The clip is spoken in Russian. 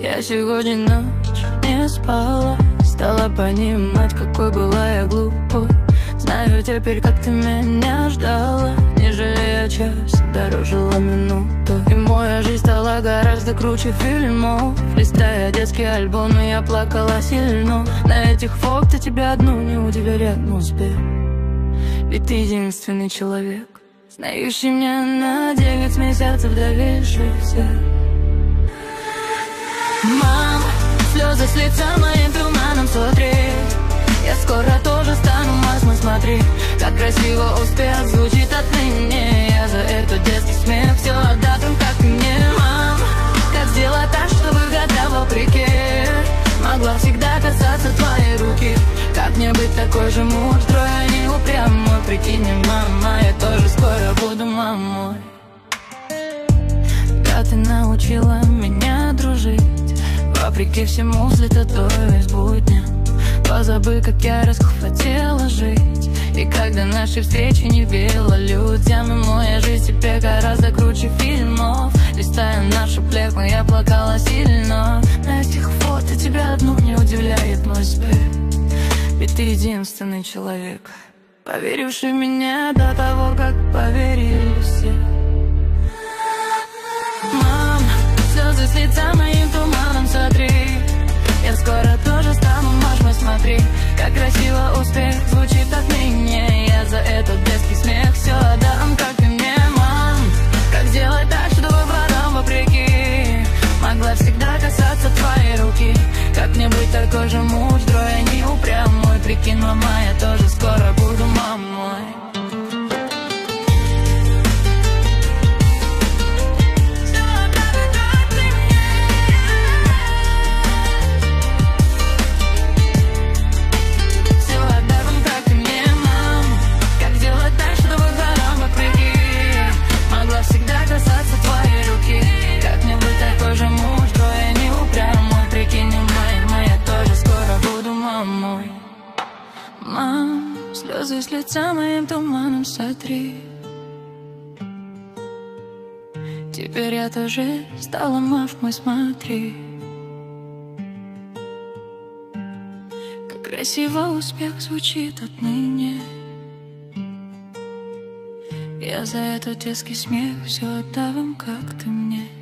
Я сегодня ночь не спала, стала понимать, какой была я глупой. Знаю теперь, как ты меня ждала, не жалея час, дорожила минуту. И моя жизнь стала гораздо круче фильмов. Листая детские альбомы, я плакала сильно. На этих фото тебя одну не удивят успех. Ведь ты единственный человек, знающий меня на 9 месяцев доверивший всех. Мам, слезы с лица моим туманом, смотри. Я скоро тоже стану мамой, смотри. Как красиво успех звучит отныне. Я за этот детский смех все отдам, как и мне. Мам, как сделать так, чтобы года вопреки могла всегда касаться твоей руки. Как мне быть такой же мудрой, а не упрямой? Прикинь, мама, я тоже скоро буду мамой. Да, ты научила меня дружить, вопреки всему взлетать будня. Позабы, как я расхотела жить. И когда наши встречи не верила людям. И моя жизнь теперь гораздо круче фильмов. Листая нашу пленку, я плакала сильно. На этих фото тебя одну не удивляет мой успех. Ведь ты единственный человек, поверивший в меня до того, как поверили все. Мам, слезы с лица моим туманом, смотри. Я скоро тоже стану мамой, смотри. Как красиво успех звучит отныне. Я за этот детский смех все отдам, как и мне. Мам, как сделать так, чтобы врагам вопреки могла всегда касаться твоей руки. Как мне быть такой же мудрой, а не упрямой? Прикинь, мама, я тоже скоро буду мамой. Мам, слезы с лица моим туманом, смотри. Теперь я тоже стала мамой, смотри. Как красиво успех звучит отныне. Я за этот детский смех все отдам, как ты мне.